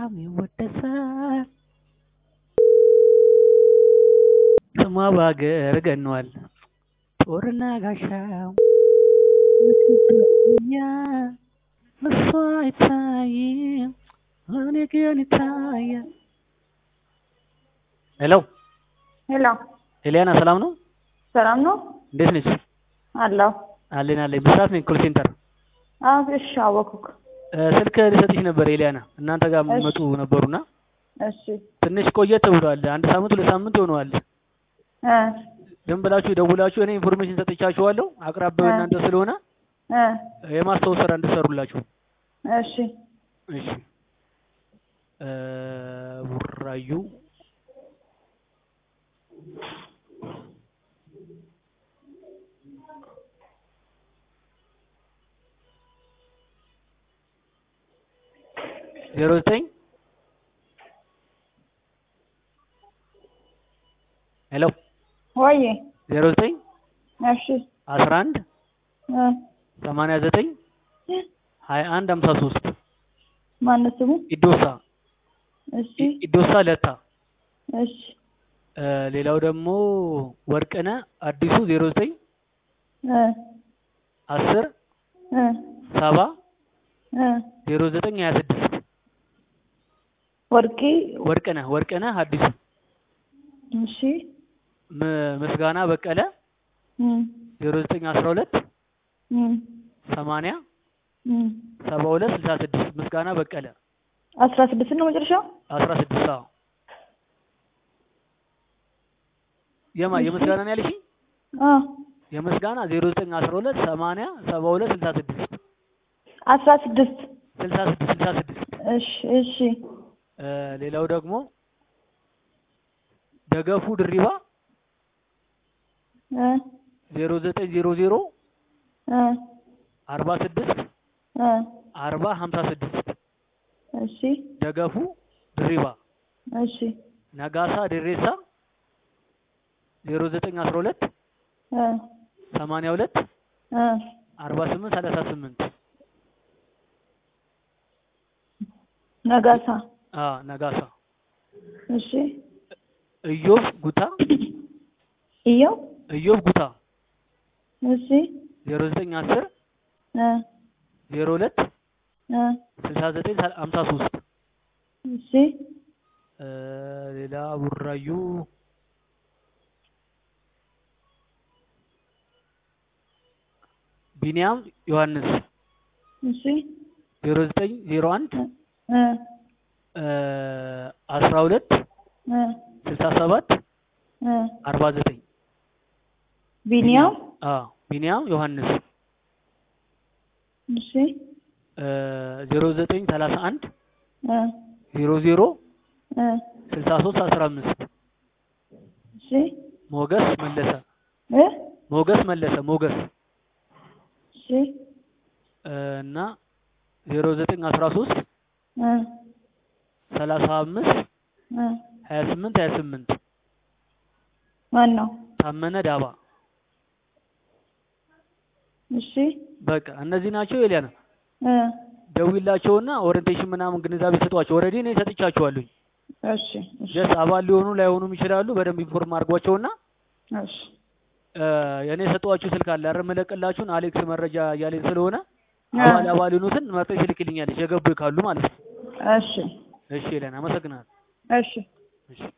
በጣም ይወደሳል ስሟ በአገር ገኗል ጦርና ጋሻው መስሎኛል እሷ አይታይም እኔ ግን ይታያል። ሄሎ ሄሎ ኤልያና ሰላም ነው? ሰላም ነው? እንዴት ነሽ? አለሁ። አለኝ ብስራት ነኝ ኮል ሴንተር። እሺ አወኩክ። ስልክ ልሰጥሽ ነበር ኤልያና እናንተ ጋር መጡ ነበሩና እሺ ትንሽ ቆየት ብሏል። አንድ ሳምንት ሁለት ሳምንት ይሆነዋል። ዝም ብላችሁ ደውላችሁ እኔ ኢንፎርሜሽን ሰጥቻችኋለሁ አቅራቢው እናንተ ስለሆነ የማስታወስ ስራ እንድትሰሩላችሁ። እሺ እሺ ቡራዩ ዜሮ ዘጠኝ ሄሎ ወይ 09 እሺ 11 89 21 53 ማነው ስሙ? ኢዶሳ። እሺ ኢዶሳ ለታ። እሺ ሌላው ደግሞ ወርቅነህ አዲሱ 09 10 70 09 26 ወርቅነህ አዲሱ። እሺ ምስጋና በቀለ 09 12 80 72 66 ምስጋና በቀለ 16 ነው መጨረሻው 16 አዎ። የምስጋና ነው ያልሽኝ? የምስጋና 09 12 80 72 66 16 66 እሺ እሺ ሌላው ደግሞ ደገፉ ድሪባ 0900 46 40 56 እሺ ደገፉ ድሪባ። እሺ ነጋሳ ድሬሳ 0912 82 48 38 ነጋሳ ነጋሳ። እሺ ኢዮብ ጉታ ኢዮብ ጉታ እሺ 0910 02 69 53 እሺ ሌላ ቡራዩ ቢኒያም ዮሐንስ እሺ 0901 12 67 49 ቢኒያም ዮሐንስ። እሺ 0931 00 63 15 እሺ ሞገስ መለሰ እሺ እና 0913 35 28 28 ማን ነው? ታመነ ዳባ። እሺ በቃ እነዚህ ናቸው ኤልያና። ደውላቸውና ኦሪንቴሽን ምናምን ግንዛቤ ሰጧቸው። ኦልሬዲ እኔ ሰጥቻቸዋለሁ። እሺ ጀስት አባል ሊሆኑ ላይሆኑም ይችላሉ። በደንብ ኢንፎርም አድርጓቸውና እሺ የኔ ሰጧችሁ ስልክ አለ አይደል? መለቀላችሁን አሌክስ መረጃ እያለኝ ስለሆነ አባል ይኑትን መርጠሽ ልክልኛለሽ የገቡ ካሉ ማለት ነው። እሺ ኤልያና አመሰግናለሁ። እሺ